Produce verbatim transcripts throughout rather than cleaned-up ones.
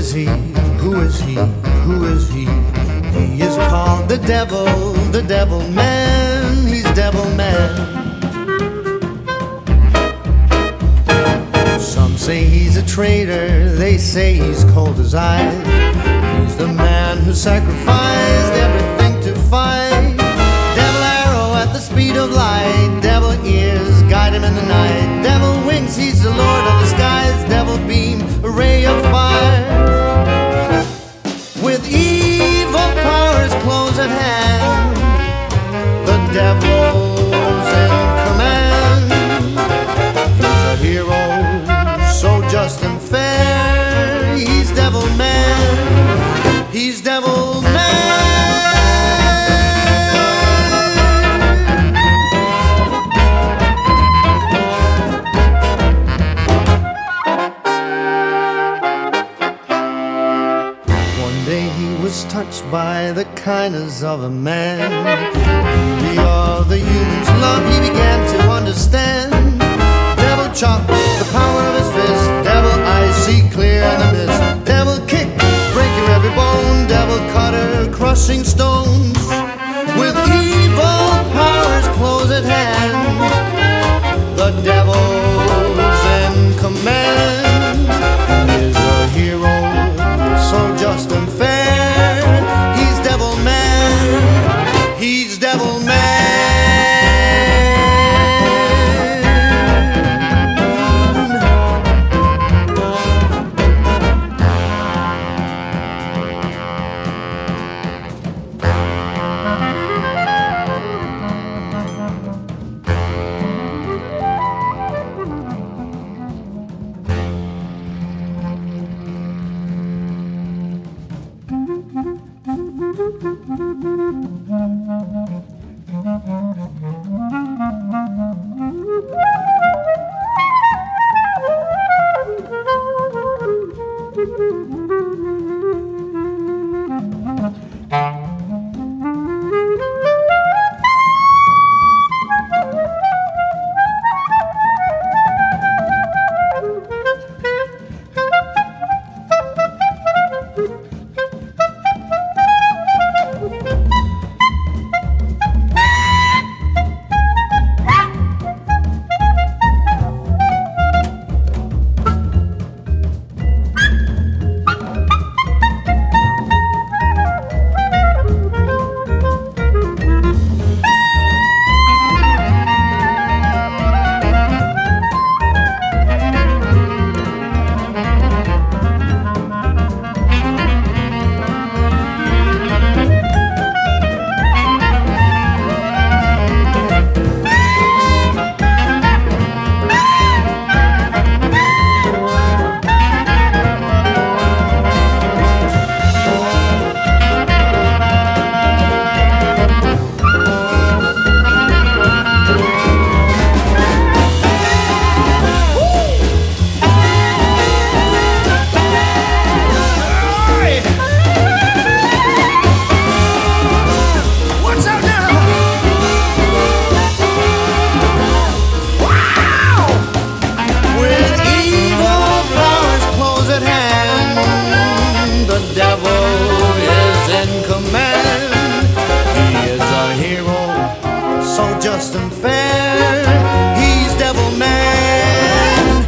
is he? Who is he? Who is he? He is called the devil, the devil man. He's devil man. Some say he's a traitor, they say he's cold as ice. He's the man who sacrificed everything to fight. Devil arrow at the speed of light. Devil ears guide him in the night. Devil wings, he's the lord of the skies. Devil beam, a ray of fire. With evil powers close at hand, the devil's in command. He's a hero, so just and fair. He's devil man. He's devil man. Touched by the kindness of a man, beauty of the human's love he began to understand. Devil chop, the power of his fist. Devil eyes see clear in the mist. Devil kick, breaking every bone. Devil cutter, crushing stones. With evil powers close at hand, the devil's in command. He is a hero, so just and fair. He's devil man. Just and fair, he's devil man.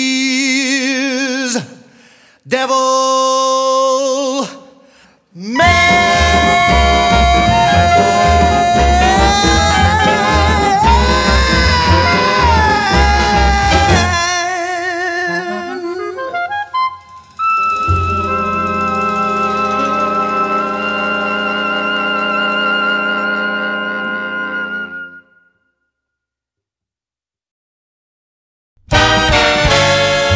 He's devil man.